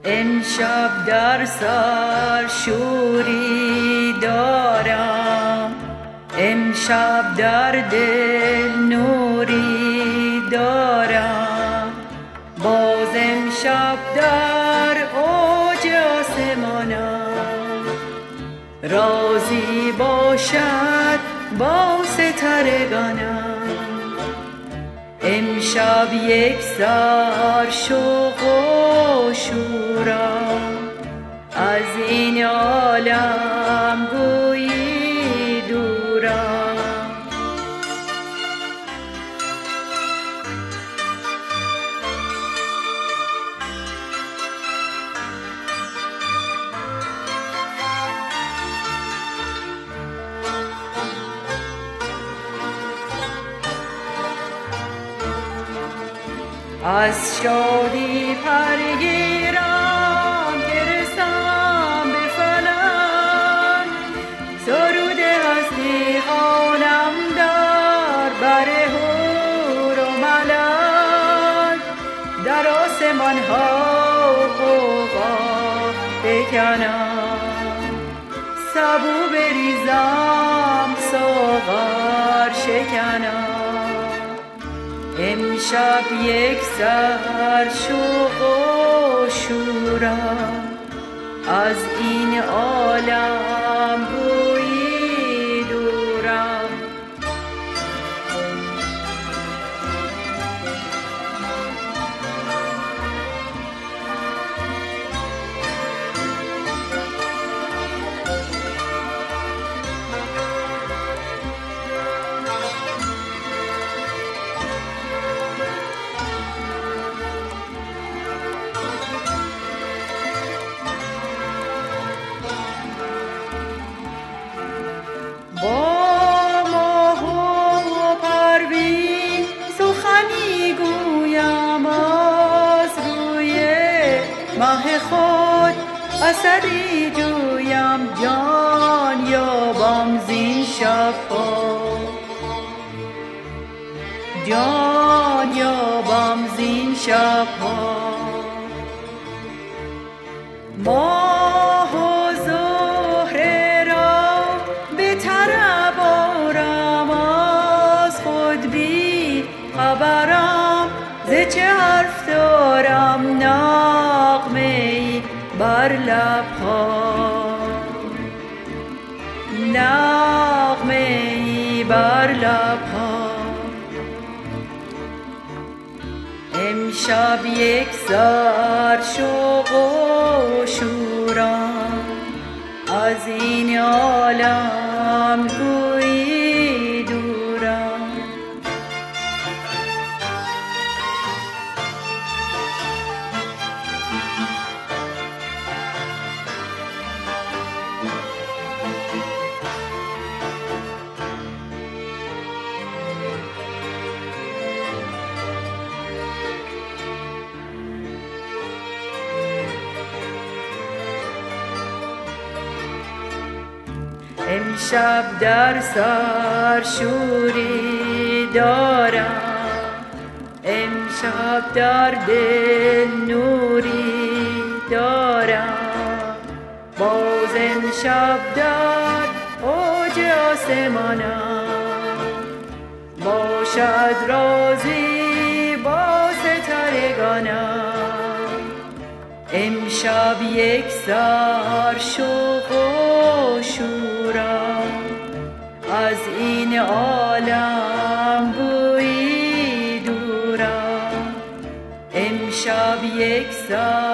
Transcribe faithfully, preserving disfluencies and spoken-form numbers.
امشب در سر شوری دارم، امشب در دل نوری دارم، باز امشب در اوج آسمانم، رازی باشد با سترگانم. امشب یک سر شوق و شورم، از این عالم گویی دورم. از شادی پرگیرم که رسم به فلک، سرود هستی خوانم در بر حور و ملک، در آسمان ها غوغا بکنم، سبو بریزم ساغر شکنم. امشب یک سر شوق و شورم، از این عالم گویی دورم. با ماه و پروین سخنی گویم، از روی مه خود اثری جویم، جان یابم زین شبها، جان یابم زین شبها. ماه و زهره را به طرب آرم، از خود بی خبرم ز چه حرف دارم، نغمه‌ای بر لبها، نغمه‌ای بر لبها. امشب یک سر شوق و شورم، از این عالم گویی دورم. امشب در سر شوری دارم، امشب در دل نوری دارم، باز امشب در اوج آسمانم، باشد رازی با سترگانم. امشب یک سر شوق و شورم، از این عالم گویی دورم. امشب یک سر